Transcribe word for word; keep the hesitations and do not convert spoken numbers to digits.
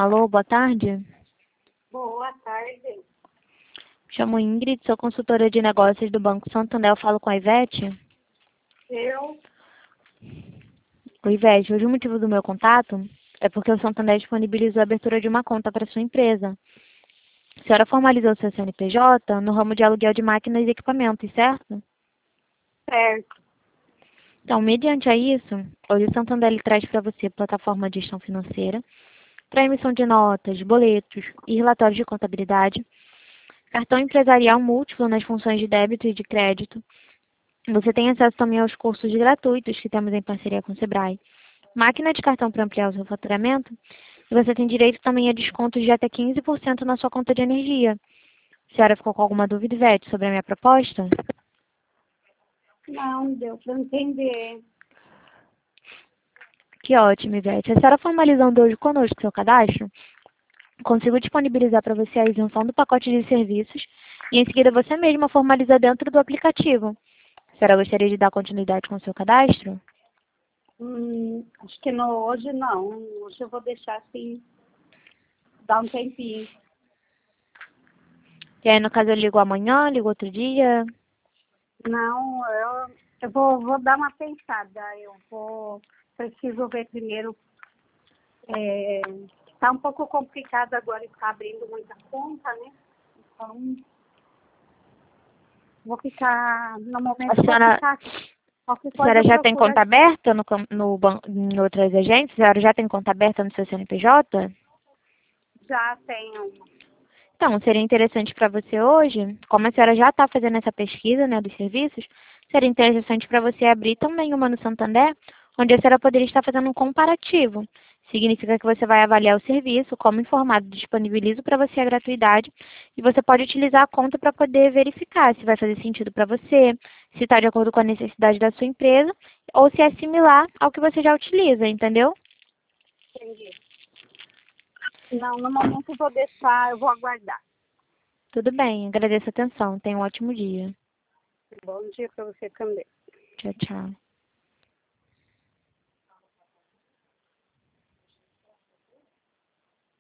Alô, boa tarde. Boa tarde. Chamo Ingrid, sou consultora de negócios do Banco Santander. Eu falo com a Ivete. Eu? Oi, Ivete, hoje o motivo do meu contato é porque o Santander disponibilizou a abertura de uma conta para sua empresa. A senhora formalizou seu C N P J no ramo de aluguel de máquinas e equipamentos, certo? Certo. Então, mediante a isso, hoje o Santander ele traz para você plataforma de gestão financeira, para emissão de notas, boletos e relatórios de contabilidade, cartão empresarial múltiplo nas funções de débito e de crédito. Você tem acesso também aos cursos gratuitos que temos em parceria com o Sebrae, máquina de cartão para ampliar o seu faturamento, e você tem direito também a descontos de até quinze por cento na sua conta de energia. A senhora ficou com alguma dúvida, Ivete, sobre a minha proposta? Não, deu para entender. Que ótimo, Ivete. A senhora formalizando hoje conosco seu cadastro, consigo disponibilizar para você a isenção do pacote de serviços e em seguida você mesma formaliza dentro do aplicativo. A senhora gostaria de dar continuidade com o seu cadastro? Hum, acho que no, hoje não. Hoje eu vou deixar assim, dar um tempinho. E aí, no caso, eu ligo amanhã, ligo outro dia? Não, eu, eu vou, vou dar uma pensada. Eu vou, preciso ver primeiro. É, tá um pouco complicado agora estar abrindo muita conta, né? Então, vou ficar, no momento A eu vou senhora, ficar. Qualquer a coisa senhora eu já tem procuro conta aqui. aberta no, cam- no, ban- em outras agências? A senhora já tem conta aberta no seu C N P J? Já tenho. Então, seria interessante para você hoje, como a senhora já está fazendo essa pesquisa, né, dos serviços, seria interessante para você abrir também uma no Santander, onde a senhora poderia estar fazendo um comparativo. Significa que você vai avaliar o serviço, como informado, disponibilizo para você a gratuidade, e você pode utilizar a conta para poder verificar se vai fazer sentido para você, se está de acordo com a necessidade da sua empresa, ou se é similar ao que você já utiliza, entendeu? Entendi. Não, no momento eu vou deixar, eu vou aguardar. Tudo bem, agradeço a atenção. Tenha um ótimo dia. Bom dia para você também. Tchau, tchau.